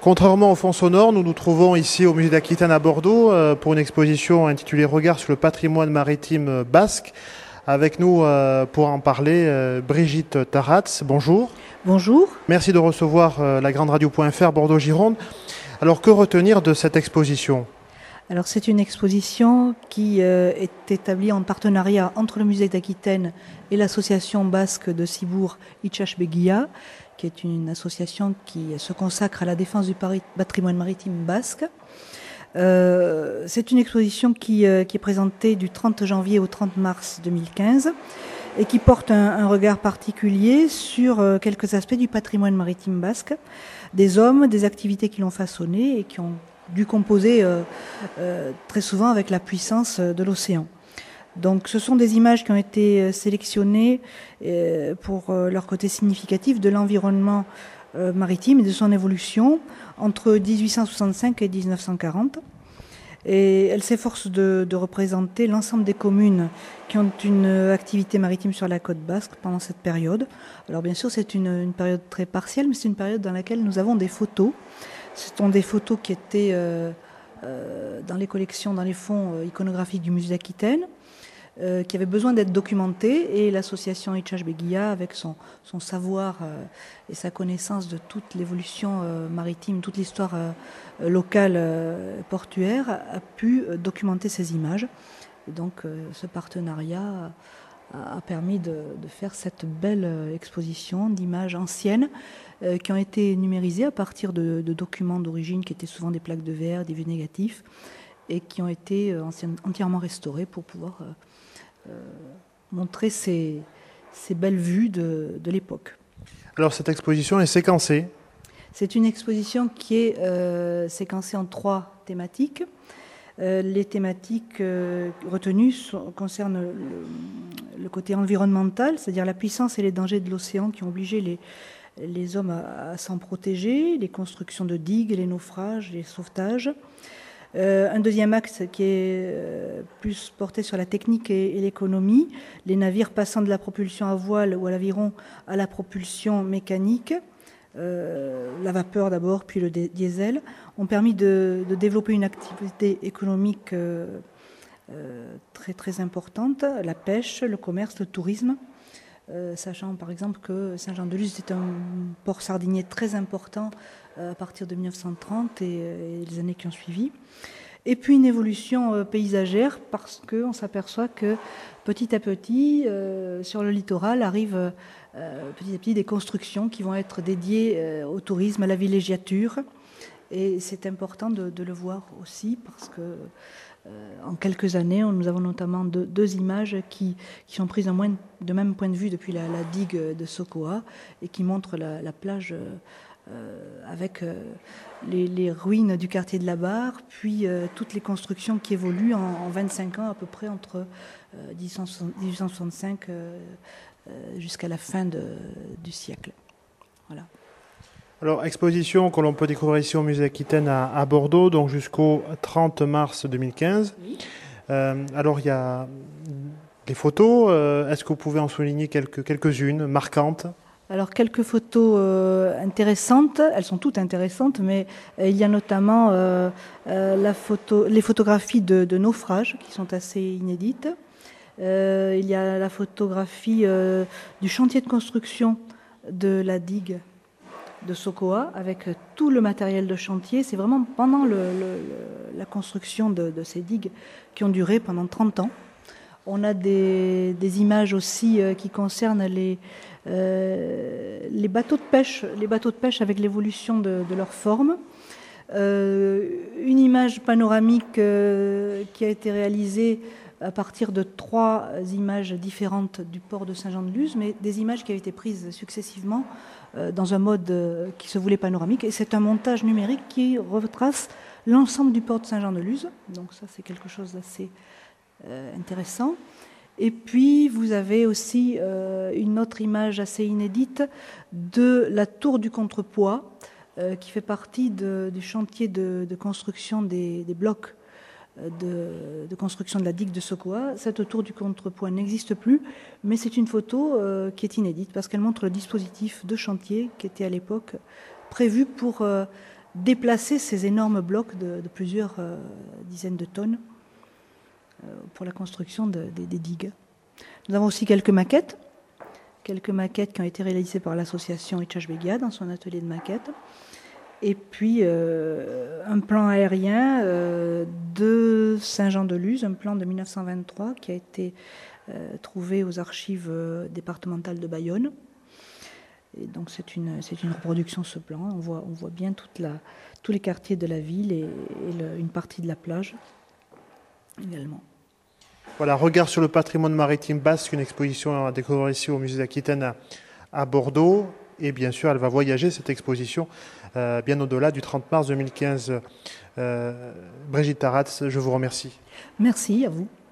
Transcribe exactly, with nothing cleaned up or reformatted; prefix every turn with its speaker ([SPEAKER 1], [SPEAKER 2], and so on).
[SPEAKER 1] Contrairement au fond sonore, nous nous trouvons ici au musée d'Aquitaine à Bordeaux euh, pour une exposition intitulée Regard sur le patrimoine maritime basque. Avec nous euh, pour en parler, euh, Brigitte Taratz. Bonjour.
[SPEAKER 2] Bonjour.
[SPEAKER 1] Merci de recevoir euh, la grande radio point F R Bordeaux-Gironde. Alors que retenir de cette exposition ?
[SPEAKER 2] Alors c'est une exposition qui euh, est établie en partenariat entre le musée d'Aquitaine et l'association basque de Ciboure Itxas Begia, qui est une association qui se consacre à la défense du patrimoine maritime basque. Euh, c'est une exposition qui, euh, qui est présentée du trente janvier au trente mars deux mille quinze et qui porte un, un regard particulier sur euh, quelques aspects du patrimoine maritime basque, des hommes, des activités qui l'ont façonné et qui ont dû composer euh, euh, très souvent avec la puissance de l'océan. Donc ce sont des images qui ont été sélectionnées euh, pour euh, leur côté significatif de l'environnement euh, maritime et de son évolution entre dix-huit cent soixante-cinq et dix-neuf cent quarante. Et elle s'efforce de, de représenter l'ensemble des communes qui ont une activité maritime sur la côte basque pendant cette période. Alors bien sûr c'est une, une période très partielle, mais c'est une période dans laquelle nous avons des photos. Ce sont des photos qui étaient euh, euh, dans les collections, dans les fonds euh, iconographiques du musée d'Aquitaine, euh, qui avaient besoin d'être documentées, et l'association Itxas Begia, avec son, son savoir euh, et sa connaissance de toute l'évolution euh, maritime, toute l'histoire euh, locale euh, portuaire, a pu euh, documenter ces images. Et donc euh, ce partenariat a, a permis de, de faire cette belle euh, exposition d'images anciennes, qui ont été numérisés à partir de, de documents d'origine qui étaient souvent des plaques de verre, des vues négatifs, et qui ont été entièrement restaurés pour pouvoir euh, montrer ces, ces belles vues de, de l'époque.
[SPEAKER 1] Alors cette exposition est séquencée.
[SPEAKER 2] C'est une exposition qui est euh, séquencée en trois thématiques. Euh, les thématiques euh, retenues sont, concernent le, le côté environnemental, c'est-à-dire la puissance et les dangers de l'océan qui ont obligé les les hommes à, à s'en protéger, les constructions de digues, les naufrages, les sauvetages. Euh, un deuxième axe qui est euh, plus porté sur la technique et, et l'économie, les navires passant de la propulsion à voile ou à l'aviron à la propulsion mécanique, euh, la vapeur d'abord, puis le diesel, ont permis de, de développer une activité économique euh, euh, très très importante, la pêche, le commerce, le tourisme. Euh, sachant par exemple que Saint-Jean-de-Luz était un port sardinier très important euh, à partir de mille neuf cent trente et, et les années qui ont suivi. Et puis une évolution euh, paysagère, parce qu'on s'aperçoit que petit à petit, euh, sur le littoral, arrivent euh, petit à petit des constructions qui vont être dédiées euh, au tourisme, à la villégiature. Et c'est important de, de le voir aussi, parce que Euh, en quelques années, nous avons notamment deux, deux images qui, qui sont prises en moins de même point de vue depuis la, la digue de Sokoa et qui montrent la, la plage euh, avec euh, les, les ruines du quartier de la Barre, puis euh, toutes les constructions qui évoluent en, en vingt-cinq ans à peu près entre euh, dix-huit cent soixante-cinq euh, euh, jusqu'à la fin de, du siècle. Voilà.
[SPEAKER 1] Alors, exposition que l'on peut découvrir ici au musée Aquitaine à, à Bordeaux, donc jusqu'au trente mars deux mille quinze. Oui. Euh, alors, il y a des photos. Euh, est-ce que vous pouvez en souligner quelques, quelques-unes marquantes ?
[SPEAKER 2] Alors, quelques photos euh, intéressantes. Elles sont toutes intéressantes, mais euh, il y a notamment euh, euh, la photo, les photographies de, de naufrages qui sont assez inédites. Euh, il y a la photographie euh, du chantier de construction de la digue de Sokoa, avec tout le matériel de chantier. C'est vraiment pendant le, le, la construction de, de ces digues qui ont duré pendant trente ans. On a des, des images aussi euh, qui concernent les, euh, les bateaux de pêche, les bateaux de pêche avec l'évolution de, de leur forme. Euh, une image panoramique euh, qui a été réalisée à partir de trois images différentes du port de Saint-Jean-de-Luz, mais des images qui avaient été prises successivement euh, dans un mode euh, qui se voulait panoramique. Et c'est un montage numérique qui retrace l'ensemble du port de Saint-Jean-de-Luz. Donc ça, c'est quelque chose d'assez euh, intéressant. Et puis, vous avez aussi euh, une autre image assez inédite de la tour du contrepoids, euh, qui fait partie de, du chantier de, de construction des, des blocs De, de construction de la digue de Sokoa. Cette tour du contrepoids n'existe plus, mais c'est une photo euh, qui est inédite parce qu'elle montre le dispositif de chantier qui était à l'époque prévu pour euh, déplacer ces énormes blocs de, de plusieurs euh, dizaines de tonnes euh, pour la construction de, de, des digues. Nous avons aussi quelques maquettes, quelques maquettes qui ont été réalisées par l'association Itchach Begia dans son atelier de maquettes. Et puis euh, un plan aérien euh, de Saint-Jean-de-Luz, un plan de mille neuf cent vingt-trois qui a été euh, trouvé aux archives euh, départementales de Bayonne. Et donc c'est une, c'est une reproduction de ce plan. On voit, on voit bien toute la, tous les quartiers de la ville et, et le, une partie de la plage également.
[SPEAKER 1] Voilà, regard sur le patrimoine maritime basque, une exposition à découvrir ici au musée d'Aquitaine à, à Bordeaux. Et bien sûr, elle va voyager, cette exposition, euh, bien au-delà du trente mars deux mille quinze. Euh, Brigitte Taratz, je vous remercie.
[SPEAKER 2] Merci à vous.